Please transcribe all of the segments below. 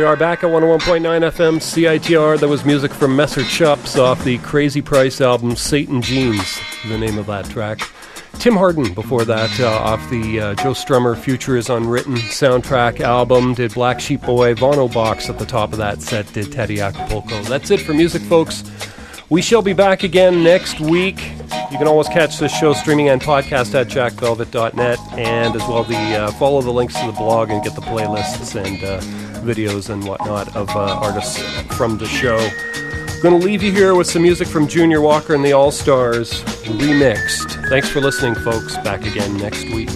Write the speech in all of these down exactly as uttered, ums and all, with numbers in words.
we are back at one oh one point nine F M C I T R. That was music from Messer Chops off the Crazy Price album, Satan Jeans, the name of that track. Tim Hardin before that uh, off the uh, Joe Strummer Future is Unwritten soundtrack album, did Black Sheep Boy. Vono Box at the top of that set did Teddy Acapulco. That's it for music, folks. We shall be back again next week. You can always catch this show streaming and podcast at jack velvet dot net, and as well the uh, follow the links to the blog and get the playlists and uh, videos and whatnot of uh, artists from the show. I'm going to leave you here with some music from Junior Walker and the All-Stars remixed. Thanks for listening, folks. Back again next week.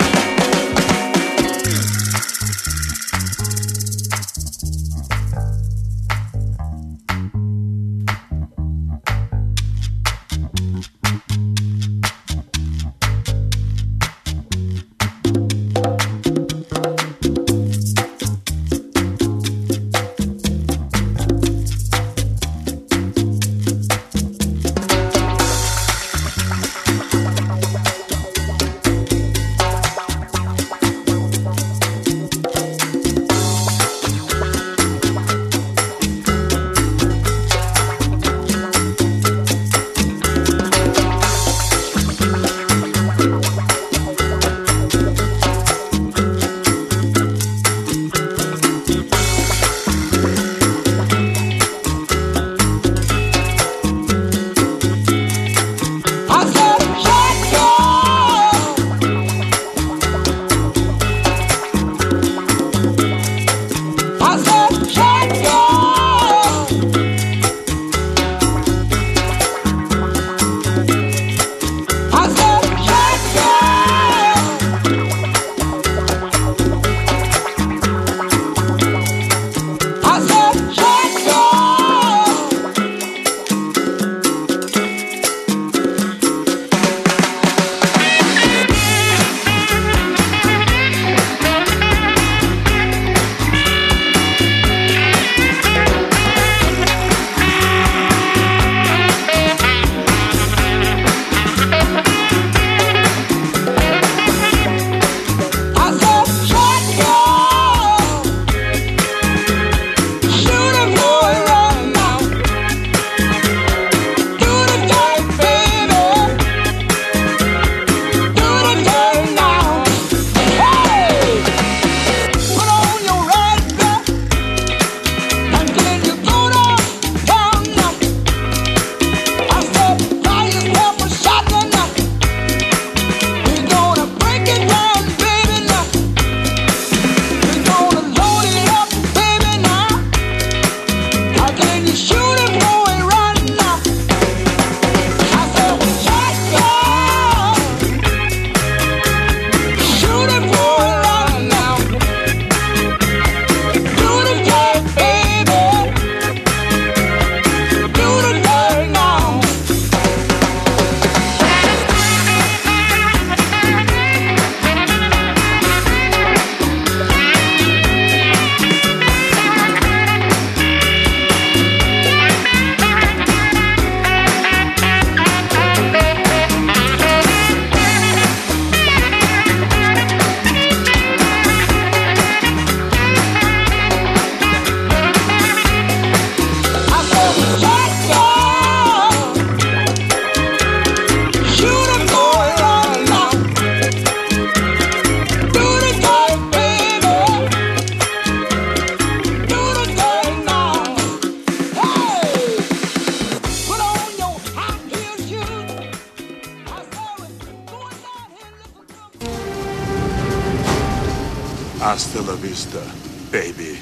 Hasta la vista, baby.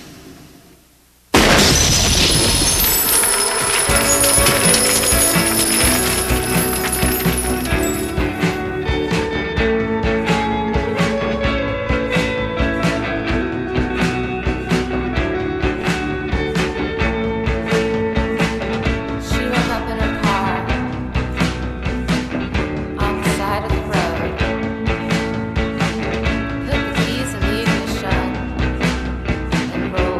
Put the keys in the ignition and roll.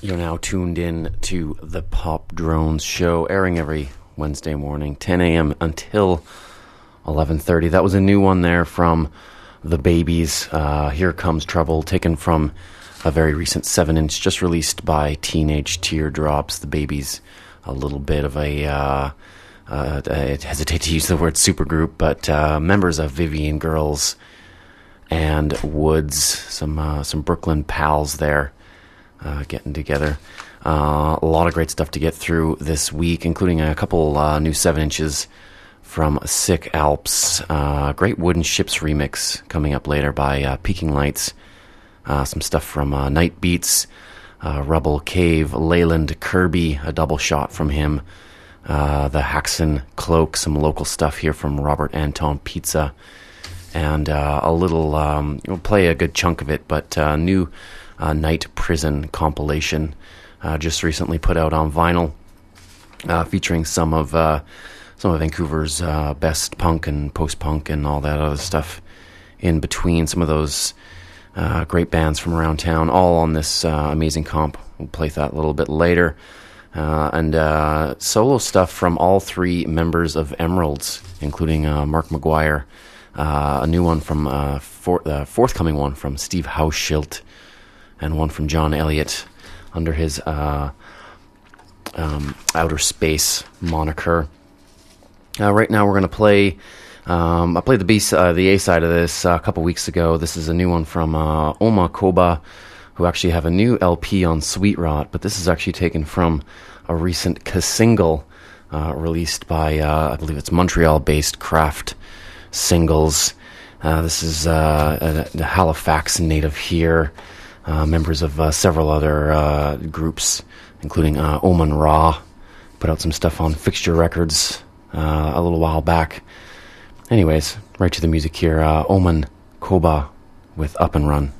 You're now tuned in to the Pop Drones Show, airing every Wednesday morning, ten a.m. until eleven thirty. That was a new one there from The Babies. Uh, Here Comes Trouble, taken from a very recent seven inch just released by Teenage Teardrops. The Babies, a little bit of a, uh, uh, I hesitate to use the word supergroup, but uh, members of Vivian Girls and Woods, some uh, some Brooklyn pals there. Uh, getting together. Uh, a lot of great stuff to get through this week, including a couple uh, new seven inches from Sick Alps. Uh, great Wooden Ships remix coming up later by uh, Peaking Lights. Uh, some stuff from uh, Night Beats, uh, Rubble Cave, Leyland Kirby, a double shot from him. Uh, the Haxon Cloak, some local stuff here from Robert Anton Pizza. And uh, a little, um, we'll play a good chunk of it, but uh, new Uh, Night Prison compilation uh, just recently put out on vinyl, uh, featuring some of uh, some of Vancouver's uh, best punk and post-punk and all that other stuff in between. Some of those uh, great bands from around town, all on this uh, amazing comp. We'll play that a little bit later. Uh, and uh, solo stuff from all three members of Emeralds, including uh, Mark McGuire. Uh, a new one from uh, for, uh, forthcoming one from Steve Hauschild, and one from John Elliott under his uh, um, Outer Space moniker. Uh, right now we're going to play, um, I played the B, uh, the A side of this uh, a couple weeks ago. This is a new one from uh, Oma Koba, who actually have a new L P on Sweet Rot, but this is actually taken from a recent single uh, released by, uh, I believe it's Montreal-based Craft Singles. Uh, this is uh, a, a Halifax native here. Uh, members of uh, several other uh, groups, including uh, Oman Ra, put out some stuff on Fixture Records uh, a little while back. Anyways, right to the music here. Uh, Oman Koba with Up and Run.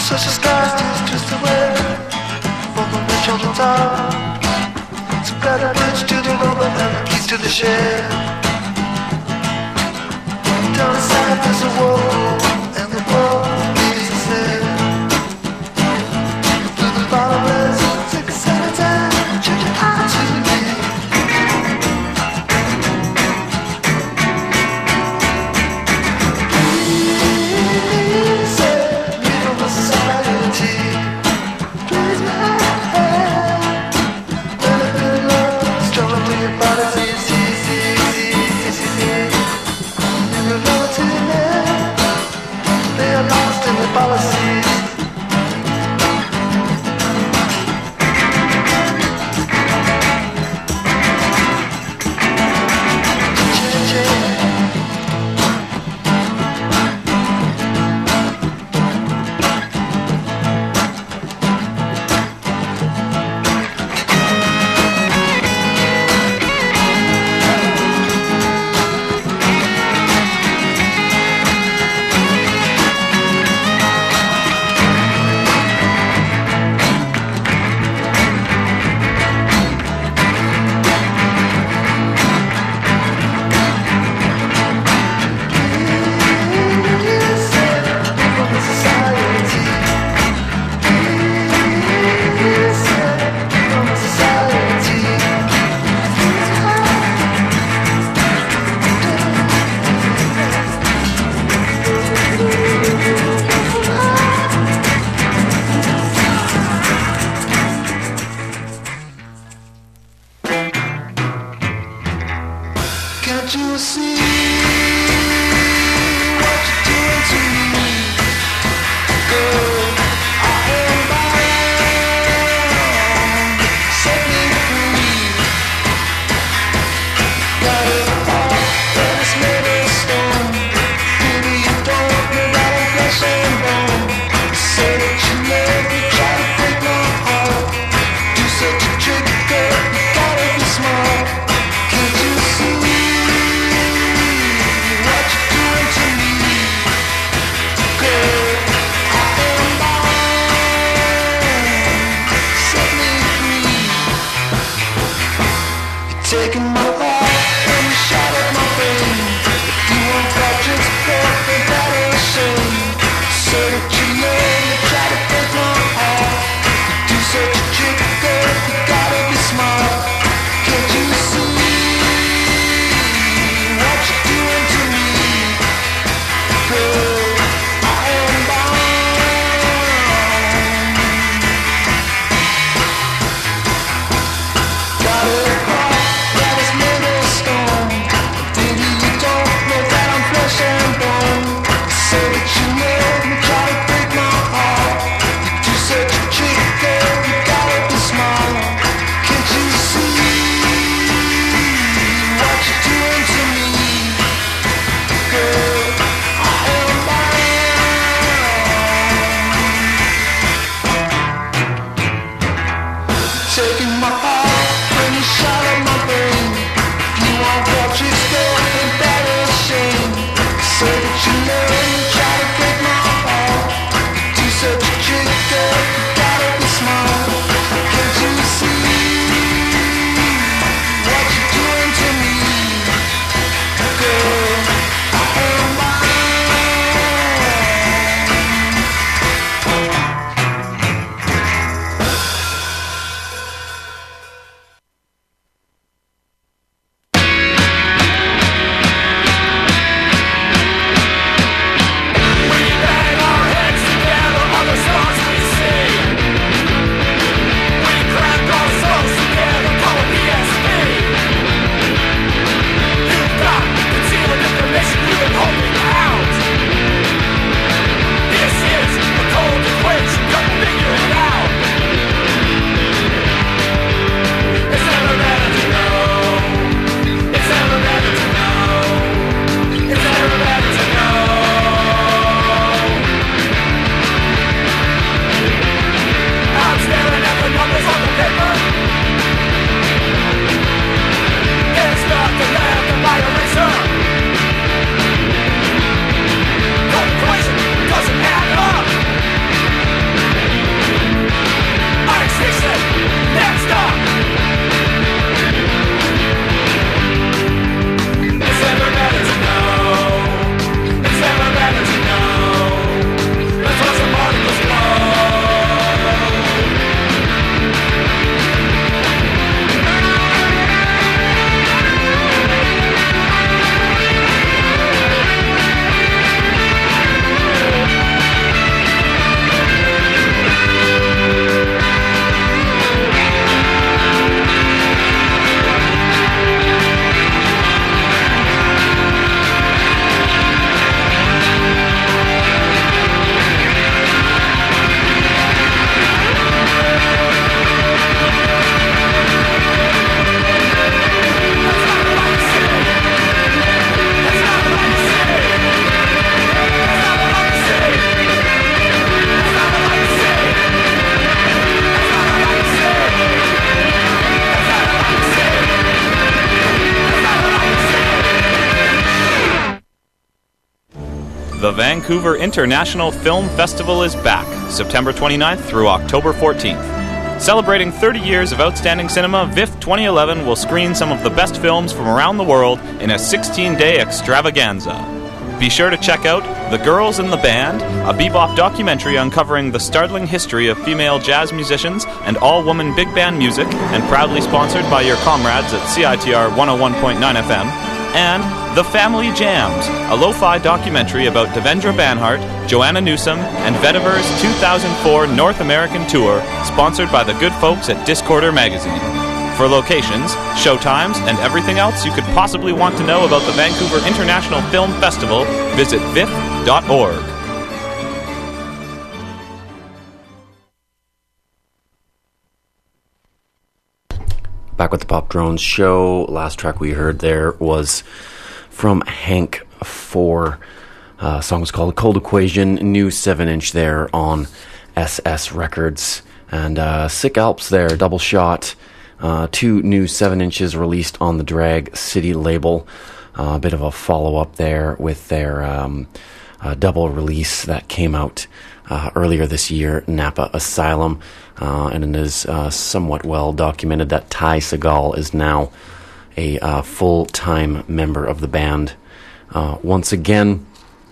Such a sky is just away from the children's arms. So got a bridge to the road and keys to the shed. Down the side there's a wall, and the wall is the same. Through the bottomless, six, seven times, change your eye to me. Please save me from the society. Please my hand. Let it be love, struggle with your body, see, see, see, see, see, see. You know what it is. They are lost in the policies. the Vancouver International Film Festival is back, September twenty-ninth through October fourteenth. Celebrating thirty years of outstanding cinema, V I F twenty eleven will screen some of the best films from around the world in a sixteen-day extravaganza. Be sure to check out The Girls in the Band, a bebop documentary uncovering the startling history of female jazz musicians and all-woman big band music, and proudly sponsored by your comrades at C I T R one oh one point nine F M, and The Family Jams, a lo-fi documentary about Devendra Banhart, Joanna Newsom, and Vetiver's two thousand four North American tour, sponsored by the good folks at Discorder magazine. For locations, showtimes, and everything else you could possibly want to know about the Vancouver International Film Festival, visit V I F dot org. Back with the Pop Drones show. Last track we heard there was from Hank four. Uh, song was called Cold Equation, new seven inch there on S S Records. And uh, Sick Alps there, double shot. Uh, two new seven inches released on the Drag City label. Uh, a bit of a follow-up there with their um, uh, double release that came out uh, earlier this year, Napa Asylum. Uh, and it is uh, somewhat well documented that Ty Segall is now a uh, full-time member of the band. Uh, once again,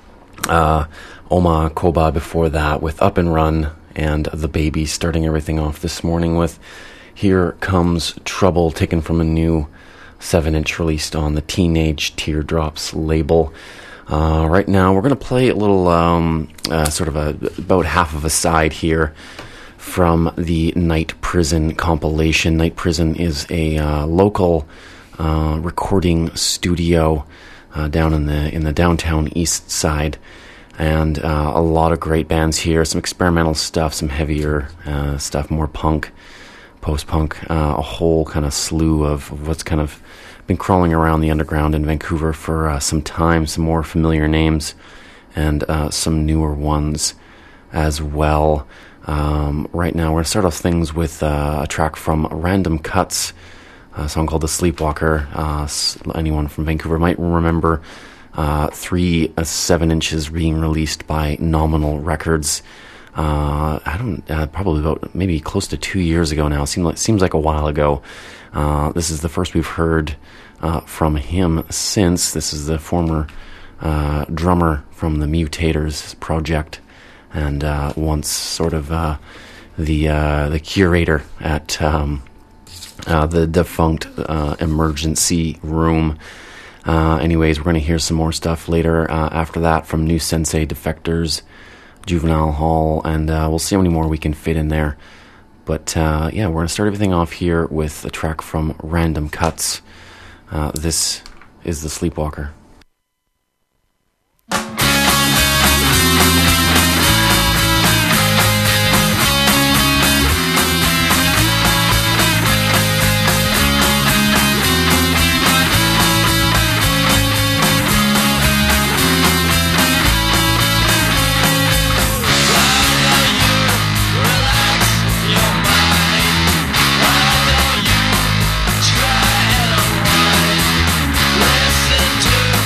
uh, Oma Koba before that with Up and Run, and the Babies starting everything off this morning with Here Comes Trouble, taken from a new seven inch released on the Teenage Teardrops label. Uh, right now, we're going to play a little, um, uh, sort of a, about half of a side here from the Night Prison compilation. Night Prison is a uh, local uh, recording studio uh, down in the in the downtown east side, and uh, a lot of great bands here. Some experimental stuff, some heavier uh, stuff, more punk, post-punk, uh, a whole kind of slew of, of what's kind of been crawling around the underground in Vancouver for uh, some time. Some more familiar names and uh, some newer ones as well. Um, right now, we're going to start off things with uh, a track from Random Cuts, a song called The Sleepwalker. Uh, anyone from Vancouver might remember uh, three uh, seven inches being released by Nominal Records. Uh, I don't, uh, probably about maybe close to two years ago now. It seems like, seems like a while ago. Uh, this is the first we've heard uh, from him since. This is the former uh, drummer from the Mutators project, and uh, once sort of uh, the uh, the curator at um, uh, the defunct uh, emergency room. Uh, anyways, we're going to hear some more stuff later uh, after that from New Sensei Defectors, Juvenile Hall, and uh, we'll see how many more we can fit in there. But uh, yeah, we're going to start everything off here with a track from Random Cuts. Uh, this is The Sleepwalker. Try and unwind. Listen to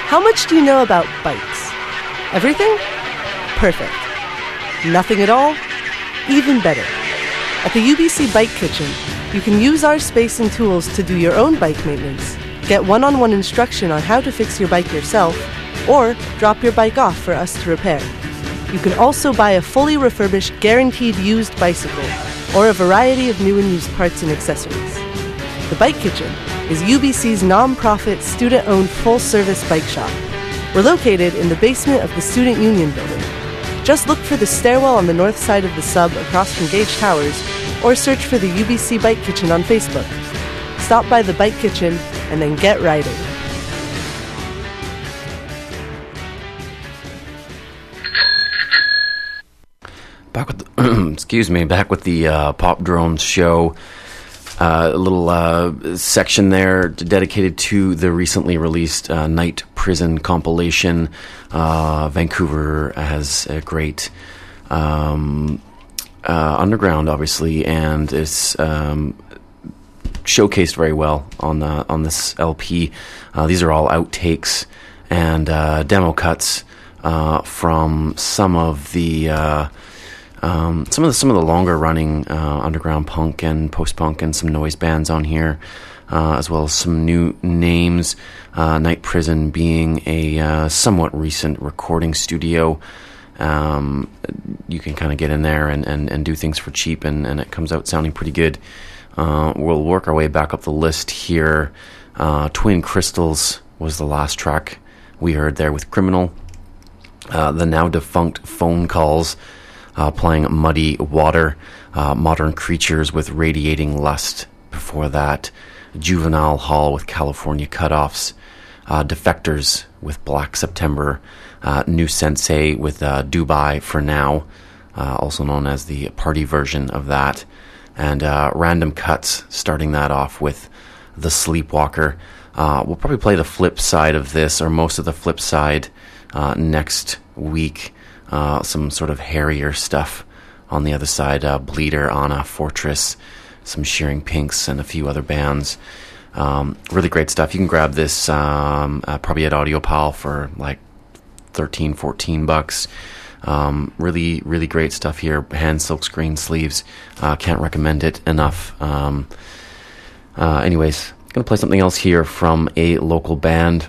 How much do you know about bikes? Everything? Perfect. Nothing at all? Even better. At the U B C Bike Kitchen, you can use our space and tools to do your own bike maintenance, get one-on-one instruction on how to fix your bike yourself, or drop your bike off for us to repair. You can also buy a fully refurbished, guaranteed used bicycle, or a variety of new and used parts and accessories. The Bike Kitchen is U B C's non-profit, student-owned, full-service bike shop. We're located in the basement of the Student Union building. Just look for the stairwell on the north side of the sub across from Gage Towers, or search for the U B C Bike Kitchen on Facebook. Stop by the Bike Kitchen and then get riding. Back with the, excuse me, back with the uh, Pop Drones show. Uh, a little uh, section there dedicated to the recently released uh, Night Prison compilation. Uh, Vancouver has a great um, uh, underground, obviously, and it's um, showcased very well on the, on this L P. Uh, these are all outtakes and uh, demo cuts uh, from some of the. Uh, Um, some of the some of the longer running uh, underground punk and post punk and some noise bands on here, uh, as well as some new names. Uh, Night Prison being a uh, somewhat recent recording studio. Um, you can kind of get in there and, and, and do things for cheap, and, and it comes out sounding pretty good. Uh, we'll work our way back up the list here. Uh, Twin Crystals was the last track we heard there with Criminal. Uh, the now defunct Phone Calls. Uh, playing Muddy Water, uh, Modern Creatures with Radiating Lust. Before that, Juvenile Hall with California Cutoffs, uh, Defectors with Black September, uh, New Sensei with uh, Dubai for Now, uh, also known as the party version of that, and uh, Random Cuts starting that off with The Sleepwalker. Uh, we'll probably play the flip side of this, or most of the flip side, uh, next week. Uh, some sort of hairier stuff on the other side. Uh, Bleeder, Anna, Fortress, some Shearing Pinks, and a few other bands. Um, really great stuff. You can grab this um, uh, probably at AudioPal for like thirteen, fourteen bucks. Um, really, really great stuff here. Hand silkscreen sleeves. Uh, can't recommend it enough. Um, uh, anyways, going to play something else here from a local band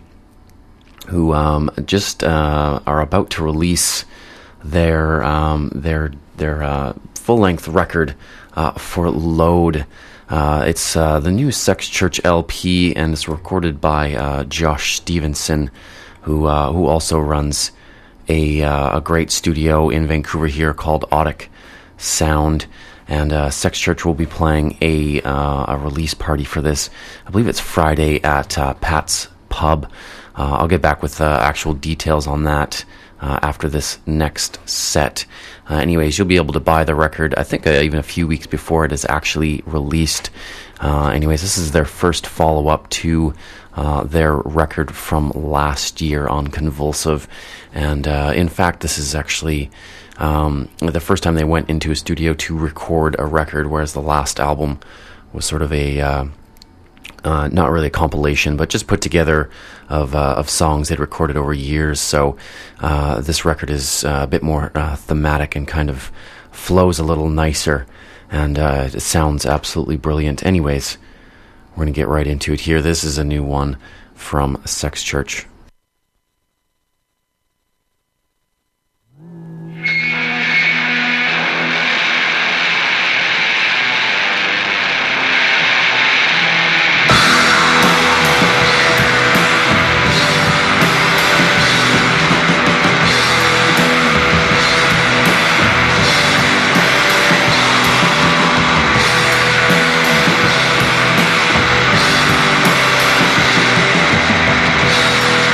who um, just uh, are about to release their um, their their uh, full length record uh, for Load. Uh, it's uh, the new Sex Church L P, and it's recorded by uh, Josh Stevenson, who uh, who also runs a uh, a great studio in Vancouver here called Audic Sound. And uh, Sex Church will be playing a uh, a release party for this. I believe it's Friday at uh, Pat's Pub. Uh, I'll get back with uh, actual details on that uh, after this next set. Uh, anyways, you'll be able to buy the record, I think uh, even a few weeks before it is actually released. Uh, anyways, this is their first follow-up to uh, their record from last year on Convulsive. And uh, in fact, this is actually um, the first time they went into a studio to record a record, whereas the last album was sort of a... Uh, Uh, not really a compilation, but just put together of uh, of songs they'd recorded over years. So uh, this record is uh, a bit more uh, thematic and kind of flows a little nicer, and uh, it sounds absolutely brilliant. Anyways, we're going to get right into it here. This is a new one from Sex Church. Thank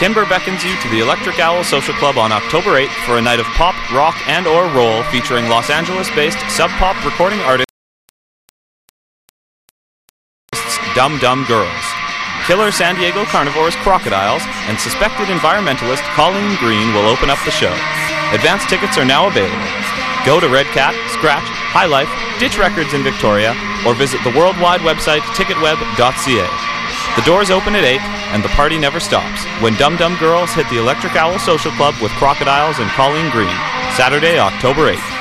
Timber beckons you to the Electric Owl Social Club on October eighth for a night of pop, rock, and or roll featuring Los Angeles-based sub-pop recording artists Dum Dum Girls, killer San Diego carnivores Crocodiles, and suspected environmentalist Colleen Green will open up the show. Advance tickets are now available. Go to Red Cat, Scratch, High Life, Ditch Records in Victoria, or visit the worldwide website ticketweb dot c a. The doors open at eight, and the party never stops when Dum Dum Girls hit the Electric Owl Social Club with Crocodiles and Colleen Green, Saturday, October eighth.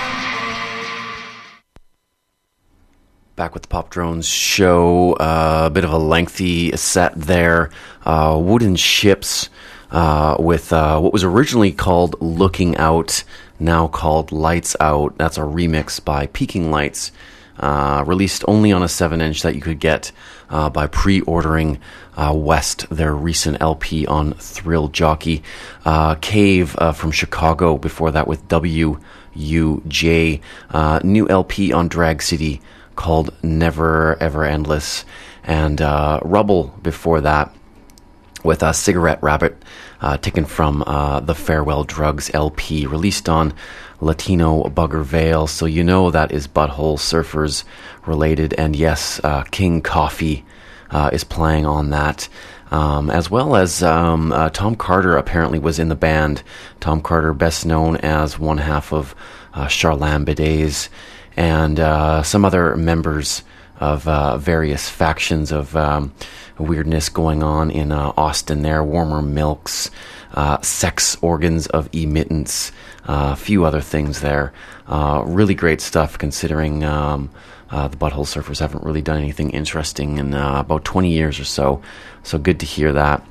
Back with the Pop Drones show, uh, a bit of a lengthy set there. Uh, Wooden Ships uh, with uh, what was originally called Looking Out, now called Lights Out. That's a remix by Peking Lights, uh, released only on a seven inch that you could get uh, by pre-ordering uh, West, their recent L P on Thrill Jockey. Uh, Cave uh, from Chicago, before that with W U J. Uh, new L P on Drag City called Never Ever Endless. And uh, Rubble before that with a Cigarette Rabbit, uh, taken from uh, the Farewell Drugs L P, released on Latino Bugger Veil. So you know that is Butthole Surfers related. And yes, uh, King Coffee uh, is playing on that. Um, as well as um, uh, Tom Carter apparently was in the band. Tom Carter, best known as one half of uh, Charlam Bidets, and uh, some other members of uh, various factions of um, weirdness going on in uh, Austin there. Warmer Milks, uh, Sex Organs of Emittance, uh, a few other things there. Uh, really great stuff considering um, uh, the Butthole Surfers haven't really done anything interesting in uh, about twenty years or so. So good to hear that.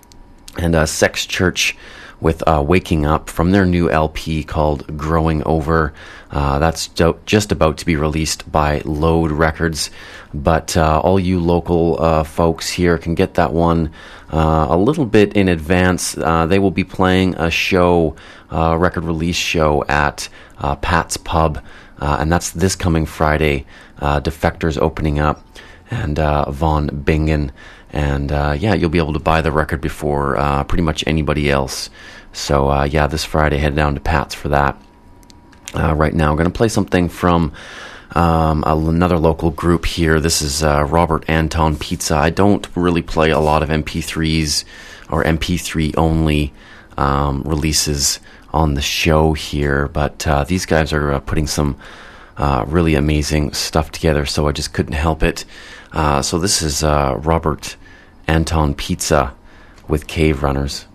And uh, Sex Church with uh, Waking Up from their new L P called Growing Over. Uh, that's do- just about to be released by Load Records. But uh, all you local uh, folks here can get that one uh, a little bit in advance. Uh, they will be playing a show, uh, record release show at uh, Pat's Pub. Uh, and that's this coming Friday. Uh, Defectors opening up. And uh, Von Bingen. And uh, yeah, you'll be able to buy the record before uh, pretty much anybody else. So uh, yeah, this Friday, head down to Pat's for that. Uh, right now, I'm going to play something from um, another local group here. This is uh, Robert Anton Pizza. I don't really play a lot of M P threes or M P three only um, releases on the show here, but uh, these guys are uh, putting some uh, really amazing stuff together, so I just couldn't help it. Uh, so this is uh, Robert Anton Pizza with Cave Runners.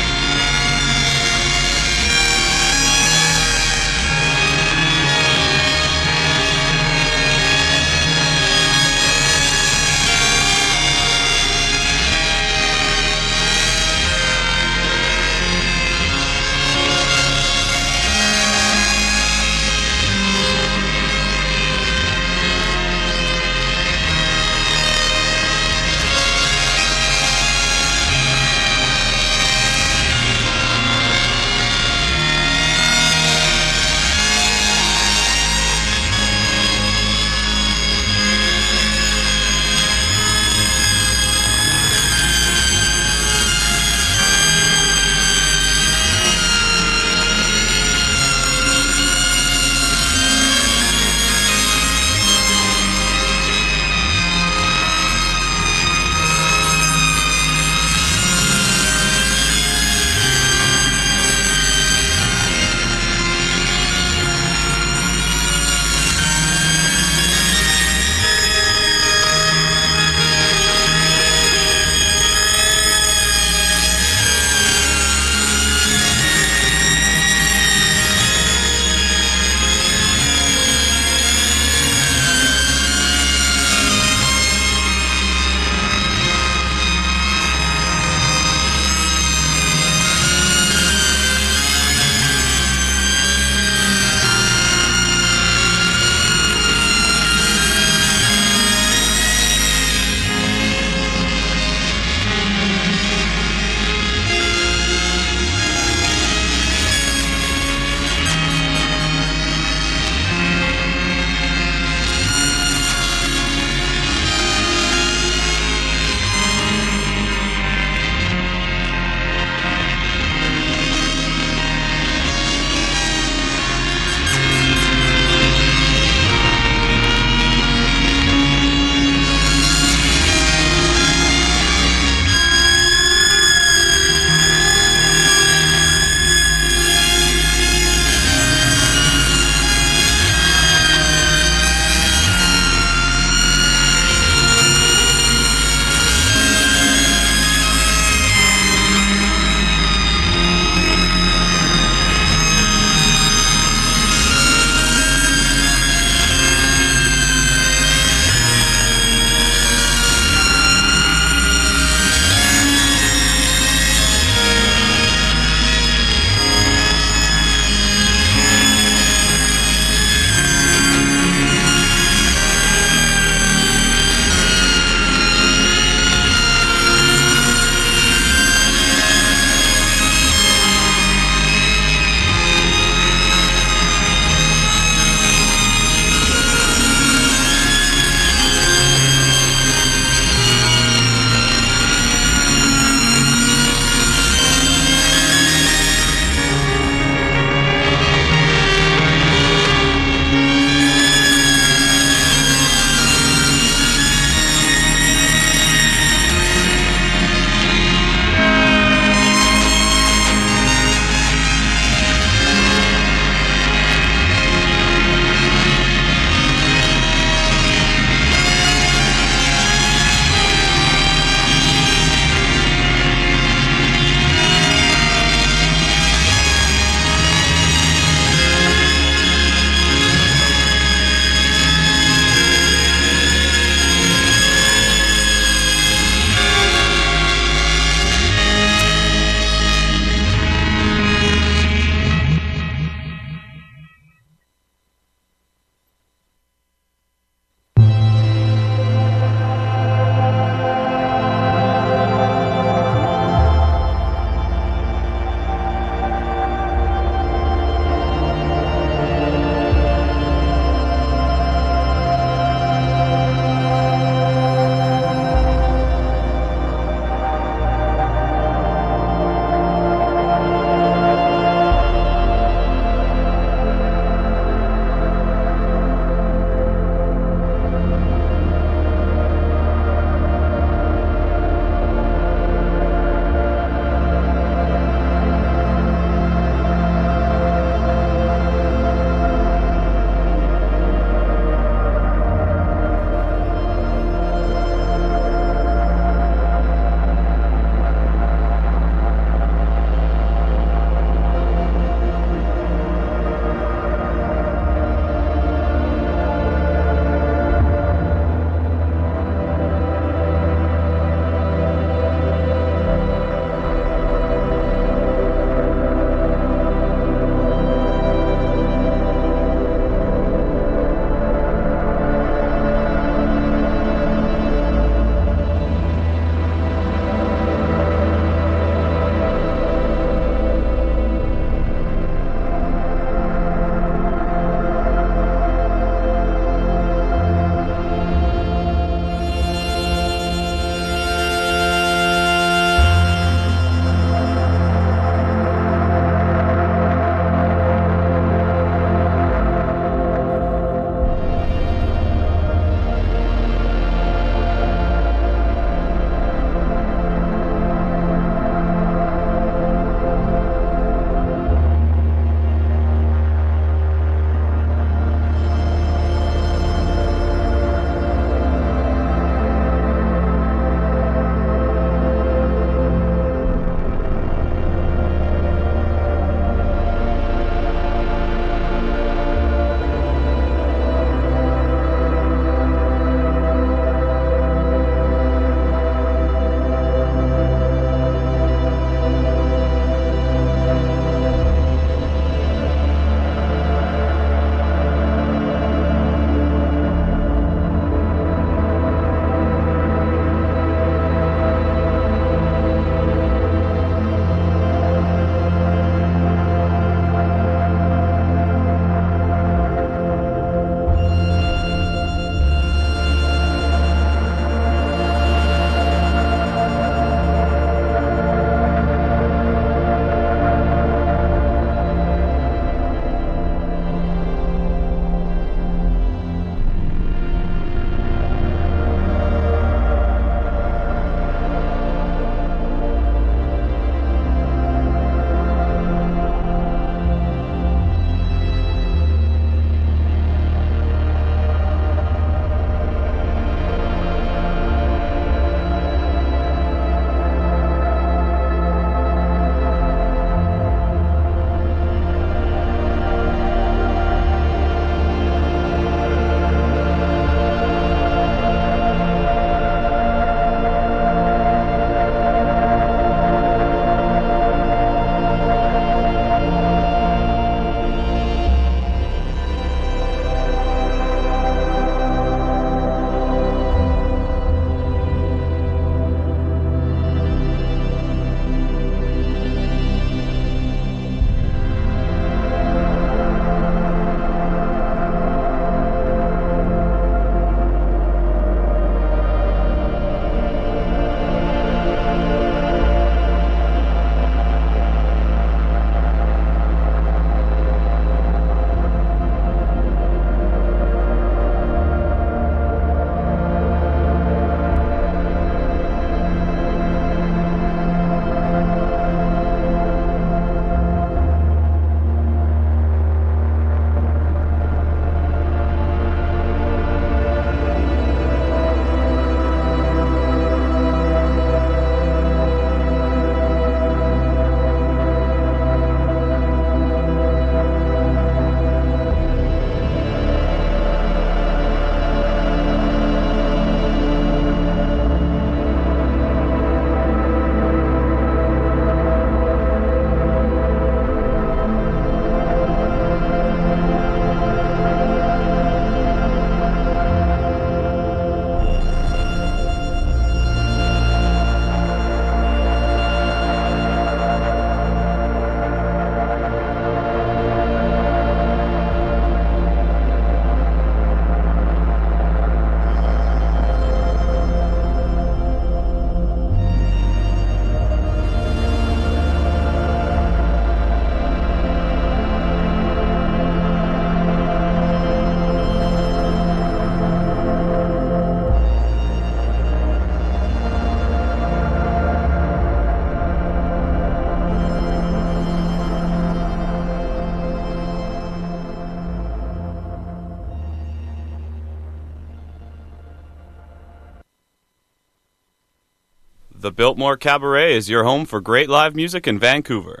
The Biltmore Cabaret is your home for great live music in Vancouver.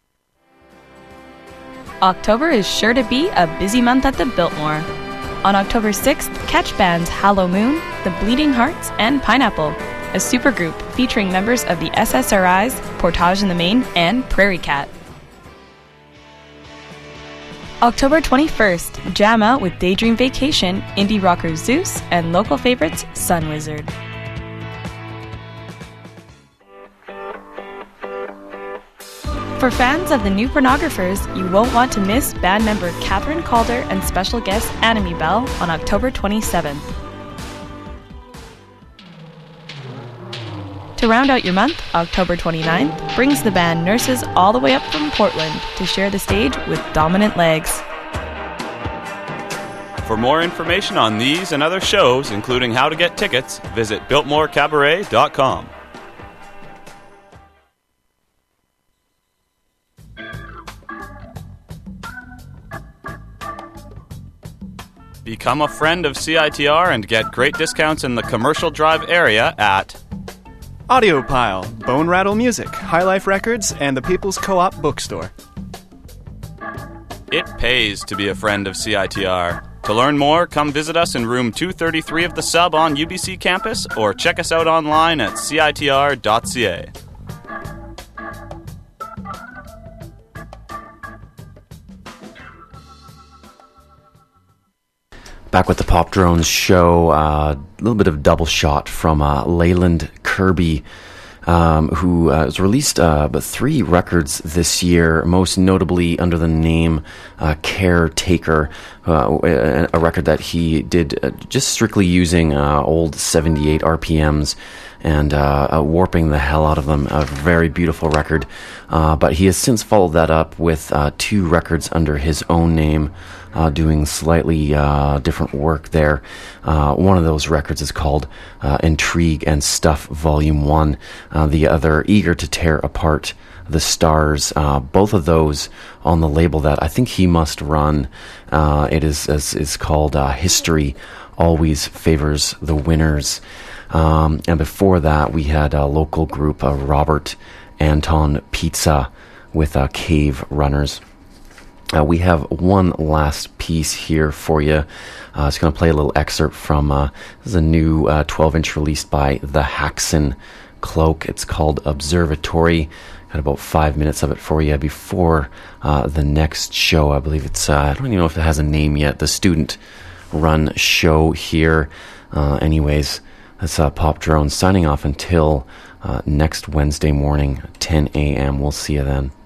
October is sure to be a busy month at the Biltmore. On October sixth, catch bands Hallow Moon, The Bleeding Hearts, and Pineapple, a supergroup featuring members of the S S R Is, Portage in the Main, and Prairie Cat. October twenty-first, jam out with Daydream Vacation, indie rockers Zeus, and local favorites Sun Wizard. For fans of the New Pornographers, you won't want to miss band member Catherine Calder and special guest Anime Bell on October twenty-seventh. To round out your month, October twenty-ninth brings the band Nurses all the way up from Portland to share the stage with Dominant Legs. For more information on these and other shows, including how to get tickets, visit biltmore cabaret dot com. Become a friend of C I T R and get great discounts in the Commercial Drive area at Audiopile, Bone Rattle Music, High Life Records, and the People's Co-op Bookstore. It pays to be a friend of C I T R. To learn more, come visit us in room two thirty-three of the Sub on U B C campus or check us out online at C I T R dot C A. Back with the Pop Drones show, a uh, little bit of double shot from uh, Leyland Kirby, um, who uh, has released uh, three records this year, most notably under the name uh, Caretaker, uh, a, a record that he did uh, just strictly using uh, old seventy-eight R P Ms and uh, uh, warping the hell out of them. A very beautiful record, uh, but he has since followed that up with uh, two records under his own name, Uh, doing slightly uh, different work there. Uh, one of those records is called uh, Intrigue and Stuff Volume one. Uh, the other, Eager to Tear Apart the Stars. Uh, both of those on the label that I think he must run. Uh, it is, is, is called uh, History Always Favors the Winners. Um, and before that, we had a local group, uh, Robert Anton Pizza, with uh, Cave Runners. Uh, we have one last piece here for you. Uh, I was going to play a little excerpt from uh, this is a new uh, twelve-inch released by the Haxon Cloak. It's called Observatory. Got about five minutes of it for you before uh, the next show. I believe it's, uh, I don't even know if it has a name yet, the student-run show here. Uh, anyways, that's uh, Pop Drone signing off until uh, next Wednesday morning, ten a.m. We'll see you then.